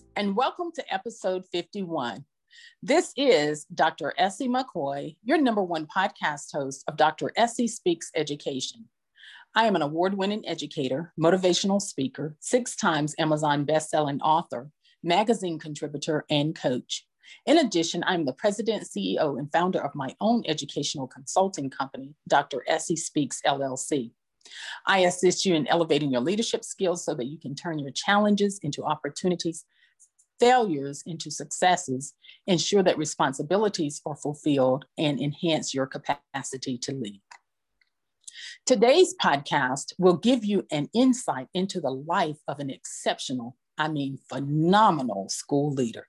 and welcome to episode 51. This is Dr. Essie McCoy, your number one podcast host of Dr. Essie Speaks Education. I am an award-winning educator, motivational speaker, 6 times Amazon best-selling author, magazine contributor, and coach. In addition, I'm the president, CEO, and founder of my own educational consulting company, Dr. Essie Speaks LLC. I assist you in elevating your leadership skills so that you can turn your challenges into opportunities, failures into successes, ensure that responsibilities are fulfilled, and enhance your capacity to lead. Today's podcast will give you an insight into the life of an exceptional, phenomenal school leader,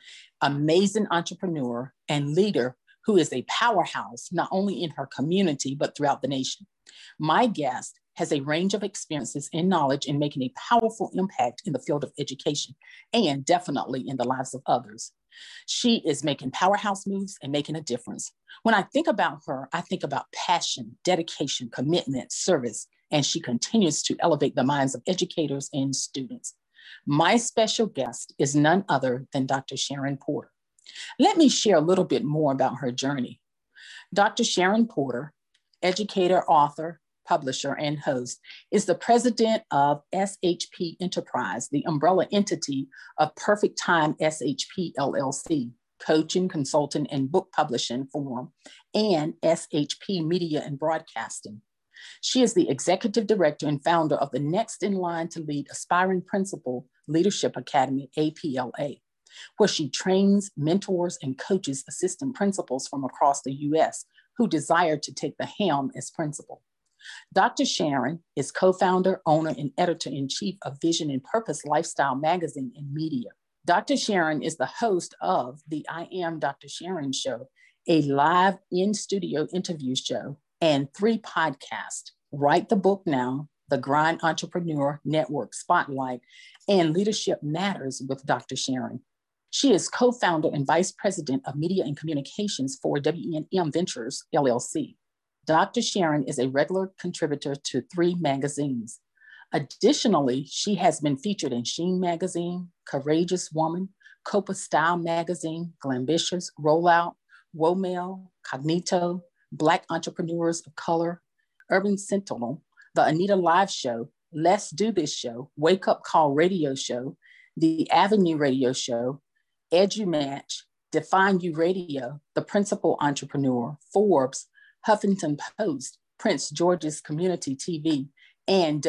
amazing entrepreneur, and leader who is a powerhouse not only in her community, but throughout the nation. My guest has a range of experiences and knowledge in making a powerful impact in the field of education and definitely in the lives of others. She is making powerhouse moves and making a difference. When I think about her, I think about passion, dedication, commitment, service, and she continues to elevate the minds of educators and students. My special guest is none other than Dr. Sharon Porter. Let me share a little bit more about her journey. Dr. Sharon Porter, educator, author, publisher, and host, is the president of SHP Enterprise, the umbrella entity of Perfect Time SHP LLC, coaching, consulting, and book publishing firm, and SHP Media and Broadcasting. She is the executive director and founder of the Next in Line to Lead Aspiring Principal Leadership Academy, APLA, where she trains, mentors, and coaches assistant principals from across the U.S. who desire to take the helm as principal. Dr. Sharon is co-founder, owner, and editor-in-chief of Vision and Purpose Lifestyle Magazine and Media. Dr. Sharon is the host of the I Am Dr. Sharon Show, a live in-studio interview show, and 3 podcasts, Write the Book Now, The Grind Entrepreneur Network Spotlight, and Leadership Matters with Dr. Sharon. She is co-founder and vice president of media and communications for WNM Ventures, LLC. Dr. Sharon is a regular contributor to 3 magazines. Additionally, she has been featured in Sheen Magazine, Courageous Woman, Copa Style Magazine, Glambitious, Rollout, Womel, Cognito, Black Entrepreneurs of Color, Urban Sentinel, The Anita Live Show, Let's Do This Show, Wake Up Call Radio Show, The Avenue Radio Show, EduMatch, Define You Radio, The Principal Entrepreneur, Forbes, Huffington Post, Prince George's Community TV, and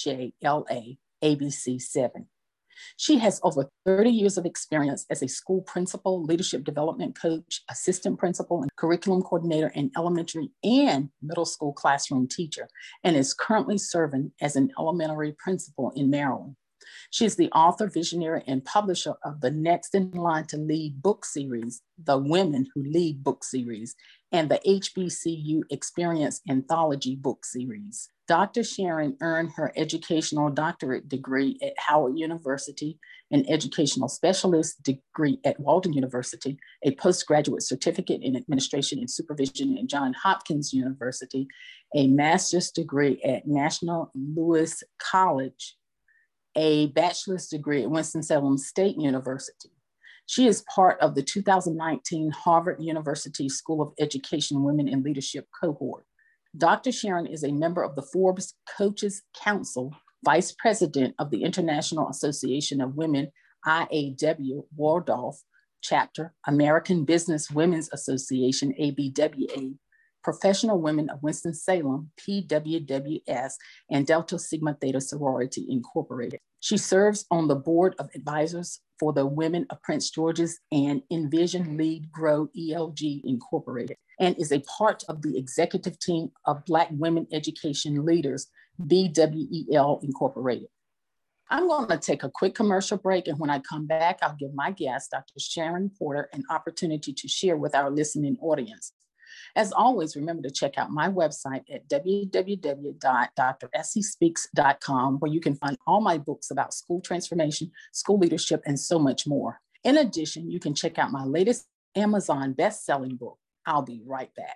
WJLA ABC 7. She has over 30 years of experience as a school principal, leadership development coach, assistant principal, and curriculum coordinator in elementary and middle school classroom teacher, and is currently serving as an elementary principal in Maryland. She is the author, visionary, and publisher of the Next in Line to Lead book series, The Women Who Lead book series, and the HBCU Experience Anthology book series. Dr. Sharon earned her educational doctorate degree at Howard University, an educational specialist degree at Walden University, a postgraduate certificate in administration and supervision at Johns Hopkins University, a master's degree at National Louis College, a bachelor's degree at Winston-Salem State University. She is part of the 2019 Harvard University School of Education Women in Leadership cohort. Dr. Sharon is a member of the Forbes Coaches Council, vice president of the International Association of Women, IAW Waldorf Chapter, American Business Women's Association, ABWA, Professional Women of Winston-Salem, PWWS, and Delta Sigma Theta Sorority Incorporated. She serves on the board of advisors for the Women of Prince George's and Envision Lead Grow ELG Incorporated, and is a part of the executive team of Black Women Education Leaders, BWEL Incorporated. I'm going to take a quick commercial break, and when I come back, I'll give my guest, Dr. Sharon Porter, an opportunity to share with our listening audience. As always, remember to check out my website at www.dressiespeaks.com, where you can find all my books about school transformation, school leadership, and so much more. In addition, you can check out my latest Amazon best-selling book. I'll be right back.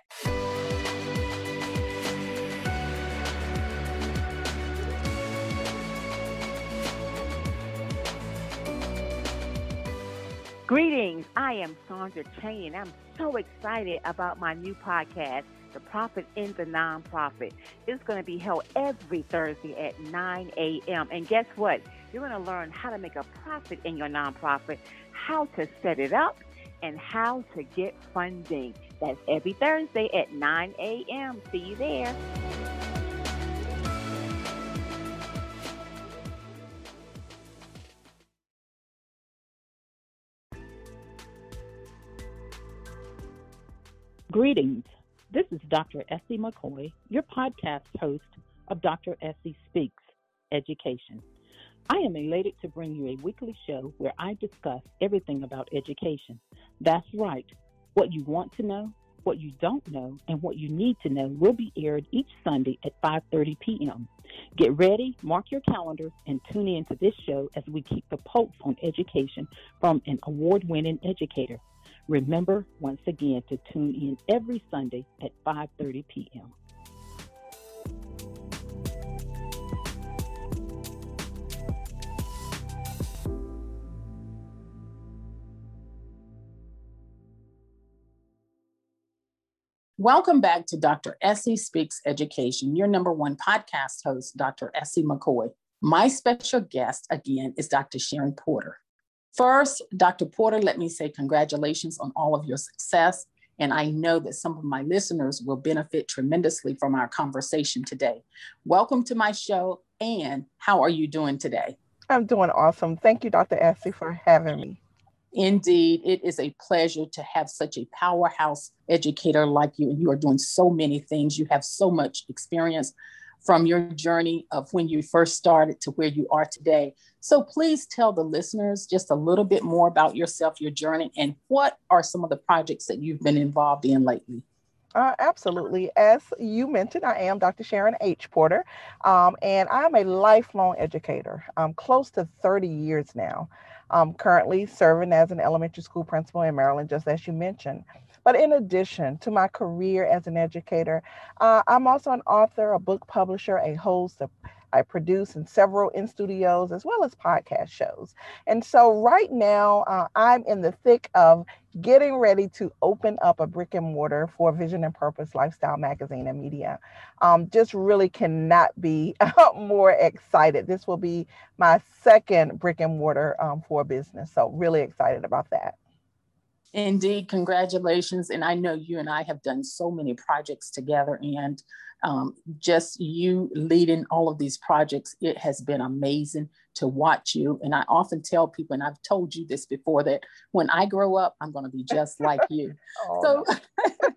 Greetings. I am Sandra Cheney, and I'm so excited about my new podcast, The Profit in the Nonprofit. It's going to be held every Thursday at 9 a.m. And guess what? You're going to learn how to make a profit in your nonprofit, how to set it up, and how to get funding. That's every Thursday at 9 a.m. See you there. Greetings. This is Dr. Essie McCoy, your podcast host of Dr. Essie Speaks Education. I am elated to bring you a weekly show where I discuss everything about education. That's right. What you want to know, what you don't know, and what you need to know will be aired each Sunday at 5:30 p.m. Get ready, mark your calendars, and tune in to this show as we keep the pulse on education from an award-winning educator. Remember, once again, to tune in every Sunday at 5:30 p.m. Welcome back to Dr. Essie Speaks Education, your number one podcast host, Dr. Essie McCoy. My special guest, again, is Dr. Sharon Porter. First, Dr. Porter, let me say congratulations on all of your success. And I know that some of my listeners will benefit tremendously from our conversation today. Welcome to my show. And how are you doing today? I'm doing awesome. Thank you, Dr. Essie, for having me. Indeed, it is a pleasure to have such a powerhouse educator like you. And you are doing so many things. You have so much experience from your journey of when you first started to where you are today. So please tell the listeners just a little bit more about yourself, your journey, and what are some of the projects that you've been involved in lately? Absolutely. As you mentioned, I am Dr. Sharon H. Porter, and I'm a lifelong educator. I'm close to 30 years now. I'm currently serving as an elementary school principal in Maryland, just as you mentioned. But in addition to my career as an educator, I'm also an author, a book publisher, a host. I produce in several in studios as well as podcast shows. And so right now, I'm in the thick of getting ready to open up a brick and mortar for Vision and Purpose Lifestyle Magazine and Media. Just really cannot be more excited. This will be my second brick and mortar for a business. So really excited about that. Indeed, congratulations. And I know you and I have done so many projects together, and just you leading all of these projects, it has been amazing to watch you. And I often tell people, and I've told you this before, that when I grow up, I'm going to be just like you. Oh, So, no.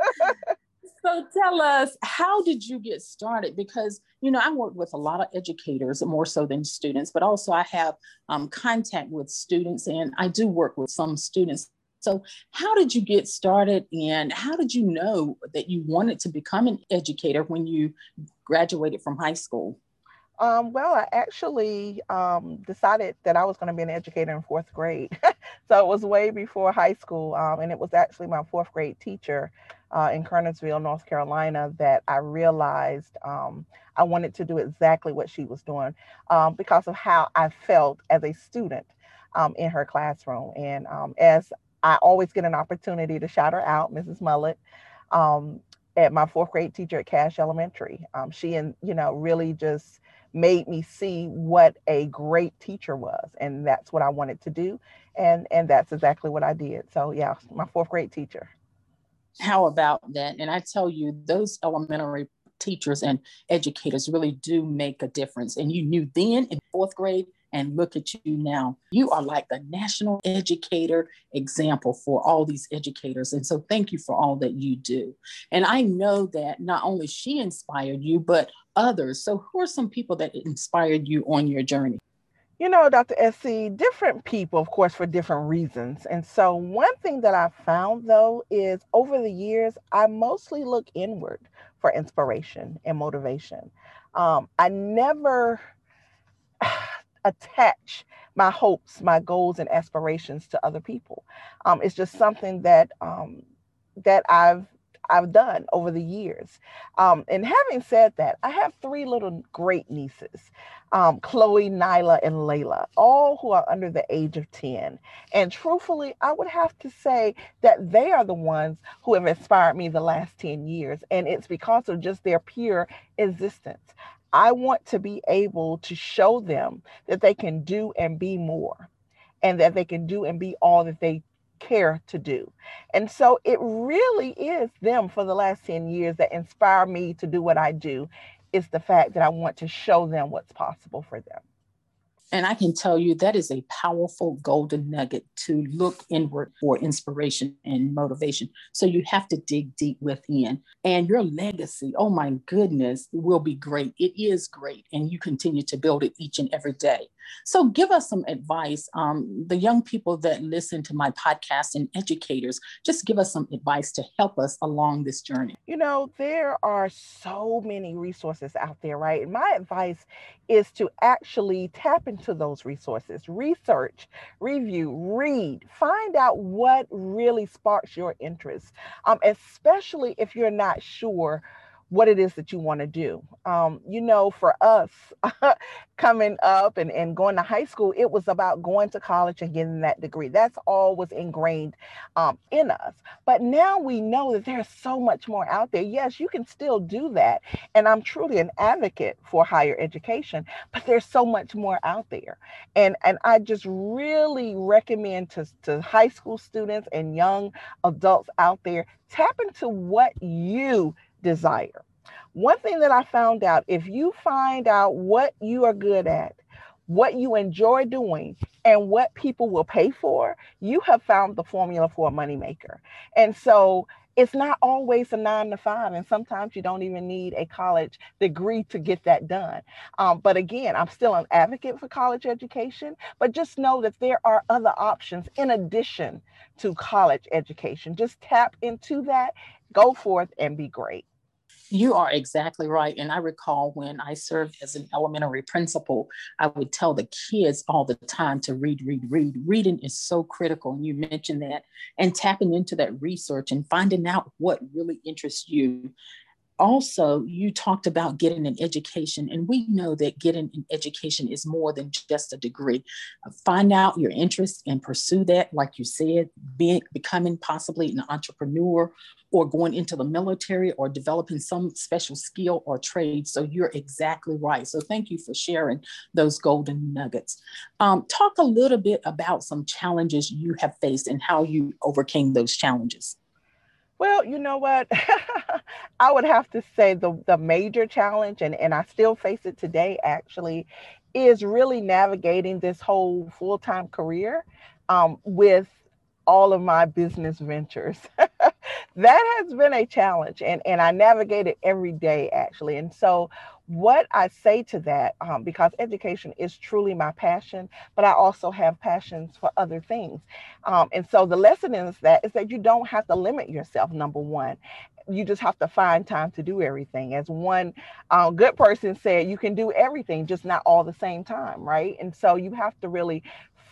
so tell us, how did you get started? Because, you know, I work with a lot of educators, more so than students, but also I have contact with students, and I do work with some students. So how did you get started, and how did you know that you wanted to become an educator when you graduated from high school? Well, I actually decided that I was going to be an educator in fourth grade. So it was way before high school. And it was actually my fourth grade teacher in Kernersville, North Carolina, that I realized I wanted to do exactly what she was doing because of how I felt as a student in her classroom. And as I always get an opportunity to shout her out, Mrs. Mullet, um, at my fourth grade teacher at Cash Elementary. She and really just made me see what a great teacher was, and that's what I wanted to do, and that's exactly what I did. So yeah, my fourth grade teacher. How about that? And I tell you, those elementary teachers and educators really do make a difference. And you knew then in fourth grade, and look at you now. You are like the national educator example for all these educators. And so thank you for all that you do. And I know that not only she inspired you, but others. So who are some people that inspired you on your journey? You know, Dr. SC, different people, of course, for different reasons. And so, one thing that I found though is over the years, I mostly look inward for inspiration and motivation. I never attach my hopes, my goals, and aspirations to other people. It's just something that that I've done over the years. And having said that, I have three little great nieces, Chloe, Nyla, and Layla, all who are under the age of 10. And truthfully, I would have to say that they are the ones who have inspired me the last 10 years. And it's because of just their pure existence. I want to be able to show them that they can do and be more, and that they can do and be all that they care to do. And so it really is them for the last 10 years that inspire me to do what I do, is the fact that I want to show them what's possible for them. And I can tell you that is a powerful golden nugget to look inward for inspiration and motivation. So you have to dig deep within. And your legacy, oh my goodness, will be great. It is great. And you continue to build it each and every day. So give us some advice. The young people that listen to my podcast and educators, just give us some advice to help us along this journey. You know, there are so many resources out there, right? And my advice is to actually tap into those resources, research, review, read, find out what really sparks your interest, especially if you're not sure what it is that you want to do. You know, for us coming up and going to high school, it was about going to college and getting that degree. That's all was ingrained in us. But now we know that there's so much more out there. Yes, you can still do that. And I'm truly an advocate for higher education, but there's so much more out there. And I just really recommend to high school students and young adults out there, tap into what you desire. One thing that I found out, if you find out what you are good at, what you enjoy doing, and what people will pay for, you have found the formula for a moneymaker. And so it's not always a 9 to 5, and sometimes you don't even need a college degree to get that done. But again, I'm still an advocate for college education, but just know that there are other options in addition to college education. Just tap into that, go forth, and be great. You are exactly right. And I recall when I served as an elementary principal, I would tell the kids all the time to read, read, read. Reading is so critical. And you mentioned that, and tapping into that research and finding out what really interests you. Also, you talked about getting an education, and we know that getting an education is more than just a degree. Find out your interests and pursue that, like you said, becoming possibly an entrepreneur, or going into the military, or developing some special skill or trade. So you're exactly right. So thank you for sharing those golden nuggets. Talk a little bit about some challenges you have faced and how you overcame those challenges. Well, you know what? I would have to say the major challenge, and I still face it today actually, is really navigating this whole full-time career with all of my business ventures. That has been a challenge, and I navigate it every day actually. And so what I say to that, because education is truly my passion, but I also have passions for other things. And so the lesson is that you don't have to limit yourself, number one. You just have to find time to do everything. As one good person said, you can do everything, just not all the same time, right? And so you have to really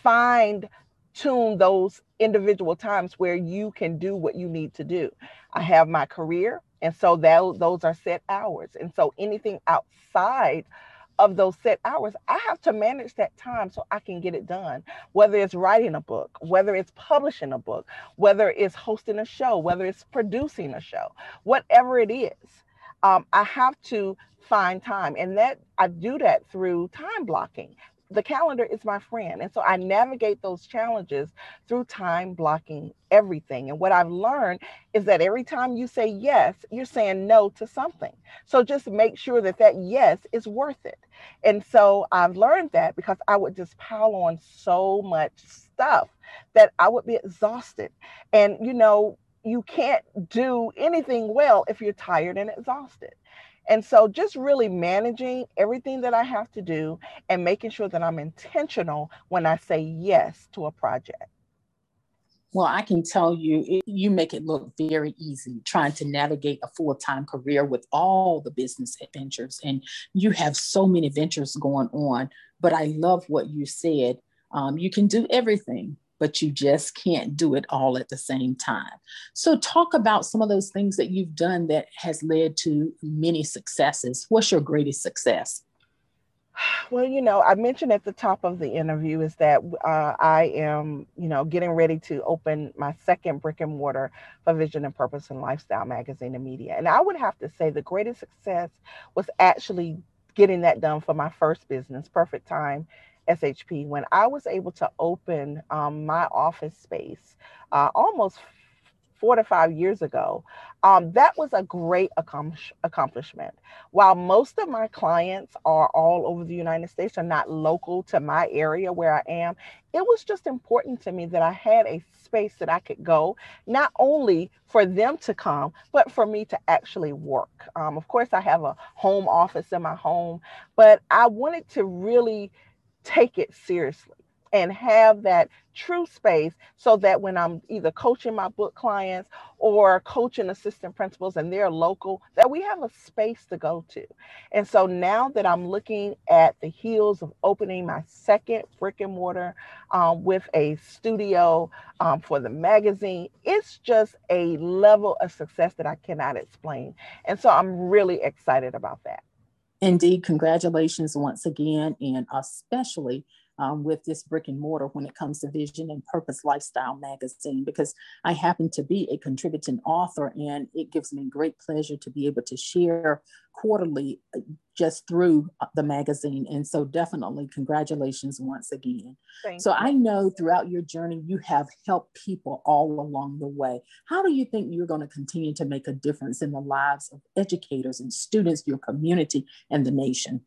tune those individual times where you can do what you need to do. I have my career, and so those are set hours. And so anything outside of those set hours, I have to manage that time so I can get it done. Whether it's writing a book, whether it's publishing a book, whether it's hosting a show, whether it's producing a show, whatever it is, I have to find time. And that I do that through time blocking. The calendar is my friend. And so I navigate those challenges through time blocking everything. And what I've learned is that every time you say yes, you're saying no to something. So just make sure that yes is worth it. And so I've learned that because I would just pile on so much stuff that I would be exhausted. And, you know, you can't do anything well if you're tired and exhausted. And so just really managing everything that I have to do and making sure that I'm intentional when I say yes to a project. Well, I can tell you, you make it look very easy trying to navigate a full-time career with all the business adventures. And you have so many ventures going on, but I love what you said. You can do everything, but you just can't do it all at the same time. So talk about some of those things that you've done that has led to many successes. What's your greatest success? Well, I mentioned at the top of the interview is that I am, getting ready to open my second brick and mortar for Vision and Purpose and Lifestyle Magazine and Media. And I would have to say the greatest success was actually getting that done for my first business, Perfect Time SHP, when I was able to open my office space almost 4 to 5 years ago. That was a great accomplishment. While most of my clients are all over the United States, are not local to my area where I am, it was just important to me that I had a space that I could go, not only for them to come, but for me to actually work. Of course, I have a home office in my home, but I wanted to really take it seriously and have that true space so that when I'm either coaching my book clients or coaching assistant principals and they're local, that we have a space to go to. And so now that I'm looking at the heels of opening my second brick and mortar with a studio for the magazine, it's just a level of success that I cannot explain. And so I'm really excited about that. Indeed, congratulations once again, and especially with this brick and mortar when it comes to Vision and Purpose Lifestyle Magazine, because I happen to be a contributing author, and it gives me great pleasure to be able to share quarterly just through the magazine. And so definitely congratulations once again. Thank so you. I know throughout your journey, you have helped people all along the way. How do you think you're going to continue to make a difference in the lives of educators and students, your community, and the nation?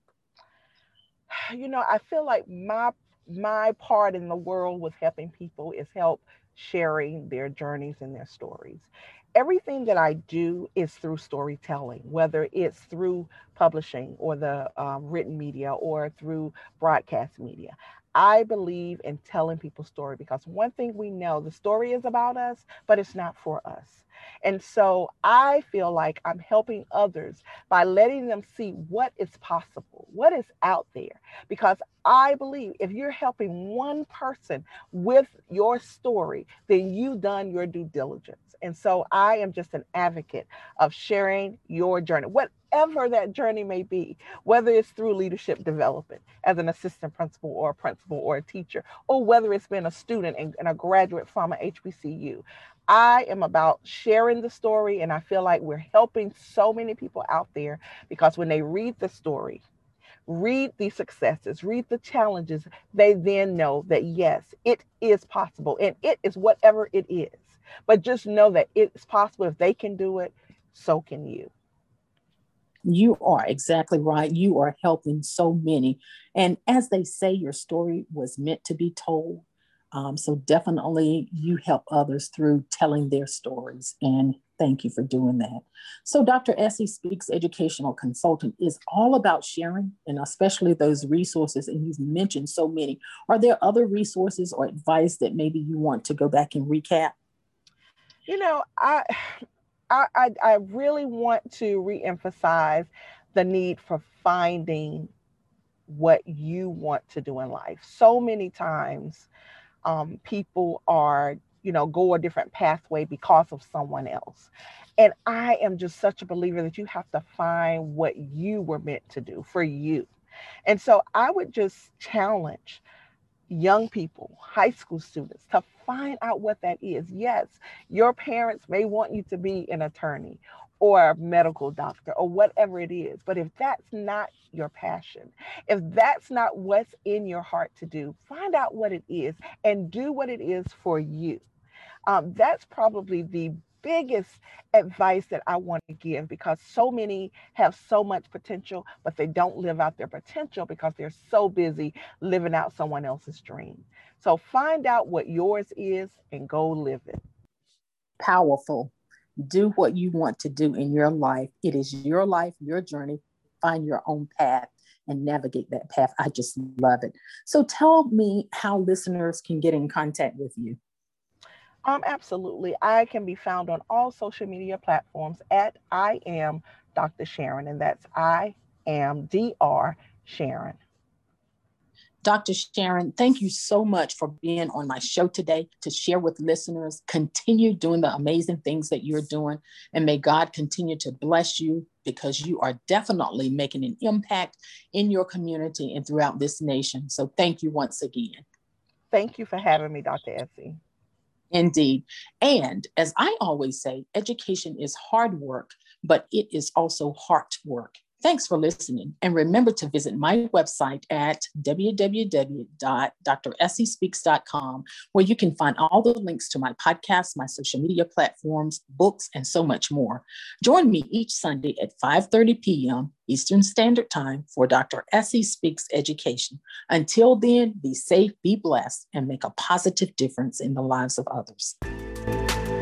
I feel like my part in the world with helping people is help sharing their journeys and their stories. Everything that I do is through storytelling, whether it's through publishing or the written media or through broadcast media. I believe in telling people's story because one thing we know, the story is about us, but it's not for us. And so I feel like I'm helping others by letting them see what is possible, what is out there. Because I believe if you're helping one person with your story, then you've done your due diligence. And so I am just an advocate of sharing your journey, whatever that journey may be, whether it's through leadership development as an assistant principal or a teacher, or whether it's been a student and a graduate from a HBCU. I am about sharing the story, and I feel like we're helping so many people out there because when they read the story, read the successes, read the challenges, they then know that yes, it is possible, and it is whatever it is. But just know that it's possible. If they can do it, so can you. You are exactly right. You are helping so many. And as they say, your story was meant to be told. So definitely you help others through telling their stories. And thank you for doing that. So Dr. Essie Speaks Educational Consultant is all about sharing, and especially those resources. And you've mentioned so many. Are there other resources or advice that maybe you want to go back and recap? You know, I really want to reemphasize the need for finding what you want to do in life. So many times, people are, go a different pathway because of someone else. And I am just such a believer that you have to find what you were meant to do for you. And so I would just challenge young people, high school students, to find out what that is. Yes, your parents may want you to be an attorney or a medical doctor or whatever it is. But if that's not your passion, if that's not what's in your heart to do, find out what it is and do what it is for you. That's probably the biggest advice that I want to give because so many have so much potential, but they don't live out their potential because they're so busy living out someone else's dream. So find out what yours is and go live it. Powerful. Do what you want to do in your life. It is your life, your journey. Find your own path and navigate that path. I just love it. So tell me how listeners can get in contact with you. Absolutely. I can be found on all social media platforms at I am Dr. Sharon, and that's I am Dr. Sharon. Dr. Sharon, thank you so much for being on my show today to share with listeners. Continue doing the amazing things that you're doing, and may God continue to bless you, because you are definitely making an impact in your community and throughout this nation. So thank you once again. Thank you for having me, Dr. Essie. Indeed. And as I always say, education is hard work, but it is also heart work. Thanks for listening. And remember to visit my website at www.dressiespeaks.com, where you can find all the links to my podcasts, my social media platforms, books, and so much more. Join me each Sunday at 5:30 p.m. Eastern Standard Time for Dr. Essie Speaks Education. Until then, be safe, be blessed, and make a positive difference in the lives of others.